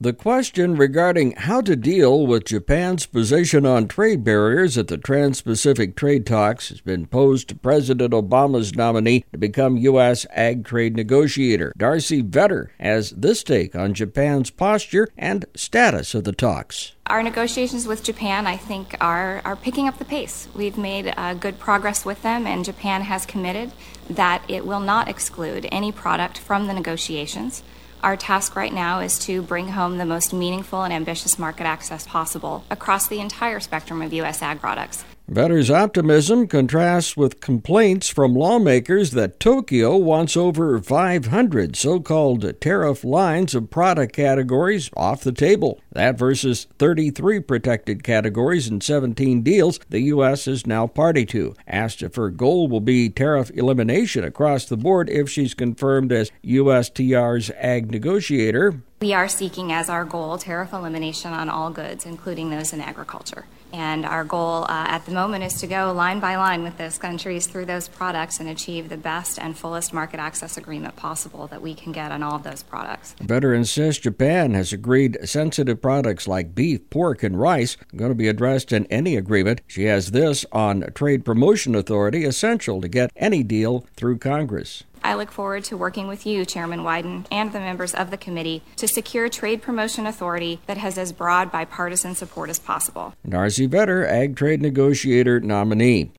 The question regarding how to deal with Japan's position on trade barriers at the Trans-Pacific trade talks has been posed to President Obama's nominee to become U.S. ag trade negotiator. Darcy Vetter has this take on Japan's posture and status of the talks. Our negotiations with Japan, I think, are picking up the pace. We've made good progress with them, and Japan has committed that it will not exclude any product from the negotiations. Our task right now is to bring home the most meaningful and ambitious market access possible across the entire spectrum of U.S. ag products. Vetter's optimism contrasts with complaints from lawmakers that Tokyo wants over 500 so-called tariff lines of product categories off the table. That versus 33 protected categories and 17 deals the U.S. is now party to. Asked if her goal will be tariff elimination across the board if she's confirmed as USTR's ag negotiator. We are seeking as our goal tariff elimination on all goods, including those in agriculture. And our goal at the moment is to go line by line with those countries through those products and achieve the best and fullest market access agreement possible that we can get on all of those products. Vetter insists Japan has agreed sensitive products like beef, pork, and rice are going to be addressed in any agreement. She has this on Trade Promotion Authority, essential to get any deal through Congress. I look forward to working with you, Chairman Wyden, and the members of the committee to secure Trade Promotion Authority that has as broad bipartisan support as possible. Darcy Vetter, Ag Trade Negotiator nominee.